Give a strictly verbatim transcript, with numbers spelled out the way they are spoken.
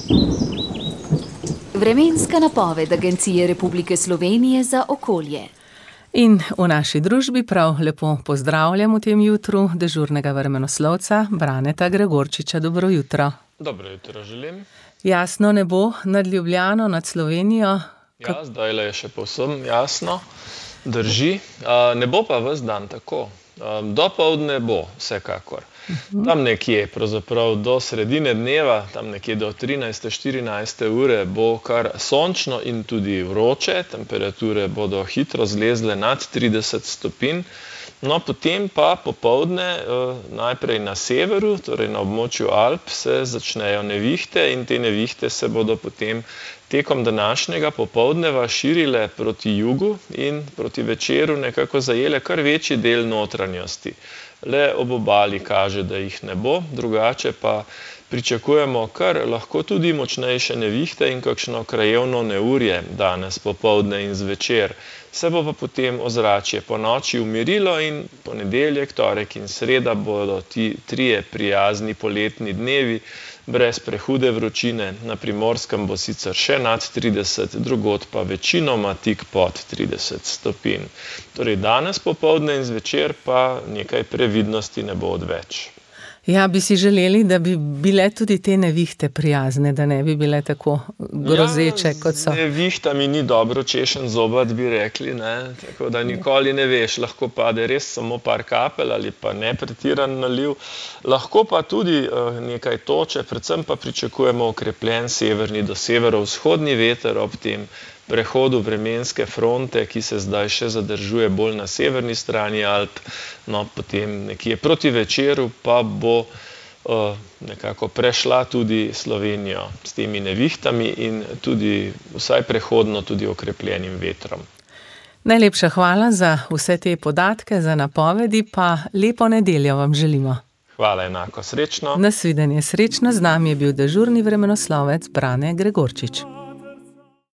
Vremenska napoved Agencije Republike Slovenije za okolje. In v naši družbi prav lepo pozdravljam v tem jutru dežurnega vremenoslovca Braneta Gregorčiča. Dobro jutro. Dobro jutro želim. Jasno nebo nad Ljubljano, nad Slovenijo. Ja, zdajle je še povsem jasno. Drži. Ne bo pa ves dan tako. Dopoldne bo, vsekakor. Tam nekje, pravzaprav do sredine dneva, tam nekje do trinajste, štirinajste ure bo kar sončno in tudi vroče. Temperature bodo hitro zlezle nad trideset stopinj. No, potem pa popoldne najprej na severu, torej na območju Alp, se začnejo nevihte in te nevihte se bodo potem tekom današnjega popoldneva širile proti jugu in proti večeru nekako zajele kar večji del notranjosti. Le ob obali kaže, da jih ne bo, drugače pa pričakujemo kar lahko tudi močnejše nevihte in kakšno krajevno neurje danes popoldne in zvečer. Se bo pa potem ozračje ponoči umirilo in ponedeljek, torek in sreda bodo ti trije prijazni poletni dnevi brez prehude vročine. Na Primorskem bo sicer še nad trideset, drugod pa večinoma tik pod trideset stopinj. Torej danes popoldne in zvečer pa nekaj previdnosti ne bo odveč. Ja, bi si želeli, da bi bile tudi te nevihte prijazne, da ne bi bile tako grozeče, kot so. Ja, z nevihtami ni dobro češen zobat, bi rekli, ne, tako da nikoli ne veš, lahko pade res samo par kapelj ali pa ne pretiran naliv, lahko pa tudi uh, nekaj toče, predvsem pa pričakujemo okrepljen severni do severovzhodni veter ob tem prehodu vremenske fronte, ki se zdaj še zadržuje bolj na severni strani Alp, no potem nekje proti večeru pa bo uh, nekako prešla tudi Slovenijo s temi nevihtami in tudi vsaj prehodno tudi okrepljenim vetrom. Najlepša hvala za vse te podatke, za napovedi, pa lepo nedeljo vam želimo. Hvala, enako, srečno. Nasvidenje, srečno, z nami je bil dežurni vremenoslovec Brane Gregorčič.